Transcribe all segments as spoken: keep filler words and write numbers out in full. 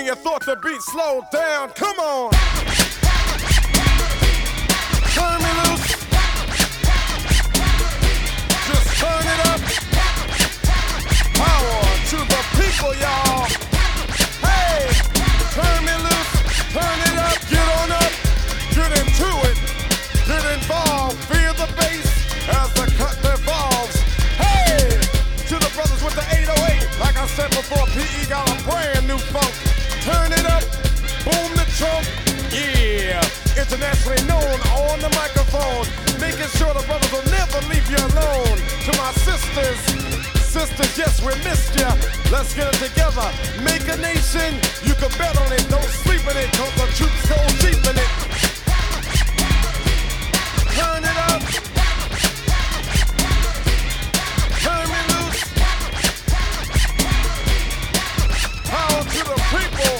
and you thought the beat slowed down. Come on. Turn me loose. Just turn it up. Power to the people, y'all. Hey, turn me loose. Turn it up. Get on up. Get into it. Get involved. Feel the bass as the cut evolves. Hey, to the brothers with the eight oh eight. Like I said before, P E got a brand new funk. Turn it up. Boom the trunk. Yeah, internationally known on the microphone, making sure the brothers will never leave you alone. To my sisters, sisters, yes, we missed ya. Let's get it together, make a nation. You can bet on it, don't sleep in it, cause the troops go deep in it. Turn it up. Turn me loose. Power to the people.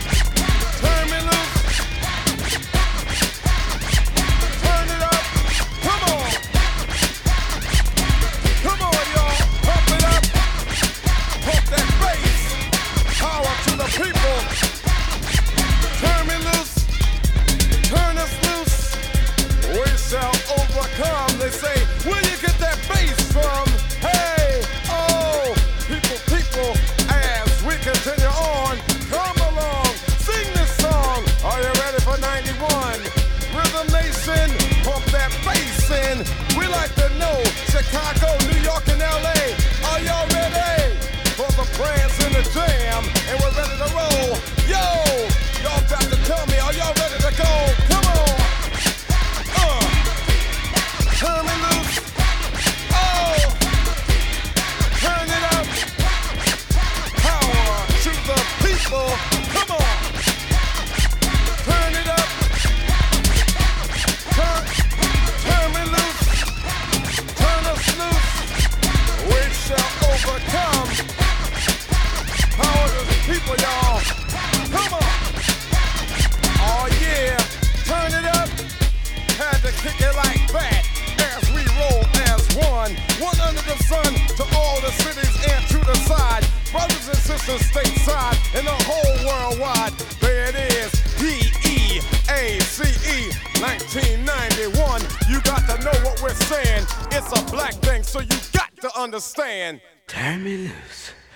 They say, where you get that bass from? Hey, oh, people, people, as we continue on, come along, sing this song. Are you ready for ninety-one? Rhythm Nation, pump that bass in. We like to know, Chicago, New York, and L A, are y'all ready for the prayers in the jam? And we're ready to roll. Yo, y'all got to tell me, are y'all ready to go? Come on. Uh. Turn me loose. Oh, turn it up. Power to the people. Come on. Turn it up. Turn, turn me loose. Turn us loose. We shall overcome. Power to the people, y'all. Come on. Oh yeah. Turn it up. Had to kick it like that. As we roll as one, one under the sun to all the cities and to the side, brothers and sisters stateside and the whole worldwide. There it is, P E A C E, nineteen ninety-one. You got to know what we're saying. It's a black thing, so you got to understand. Turn me loose.